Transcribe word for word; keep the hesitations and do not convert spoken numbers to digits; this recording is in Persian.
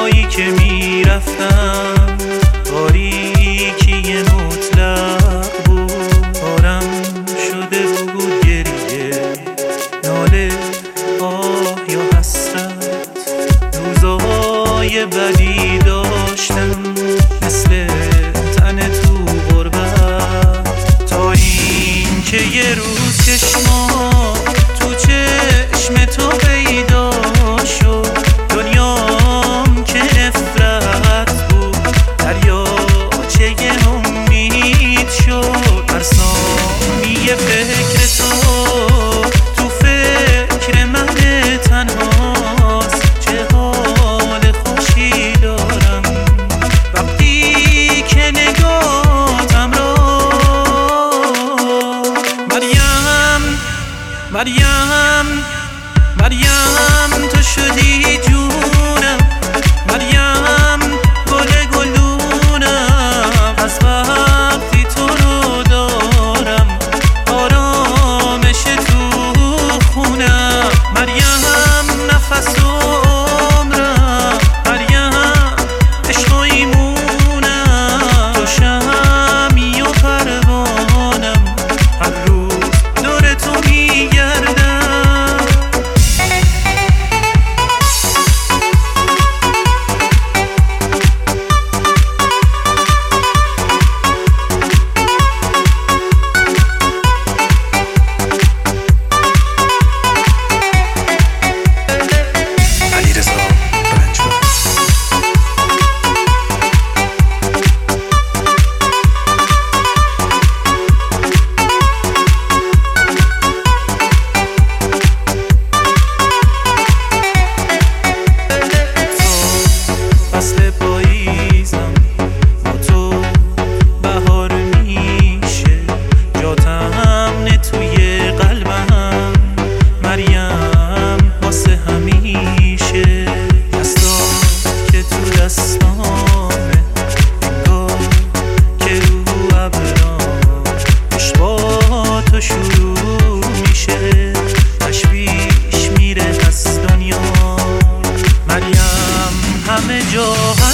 جایی که میرفتم تاریکی مطلق بود، پارم شده بود گریه، ناله، آه یا حسرت. روزای بدی داشتم مثل تن تو غربت، تا این که یه روز چشما تو چشم تو پیدا شد. دنیام که نفرت بود دریاچه امید شد. هر ثانیه فکر تو تو فکر من تنهاست. چه حال خوشی دارم وقتی که نگاهتم را. مریم مریم مریم تو شدی جونم، مریم گل گلدونم. از وقتی تو رو دارم آرامش تو خونم. مریم نفس و عمرم، مریم عشق و ایمونم. تو شمعی و پروانم، هر روز دور تو میگردم. شروع میشه تشویش میره از دنیا. مریم همه جا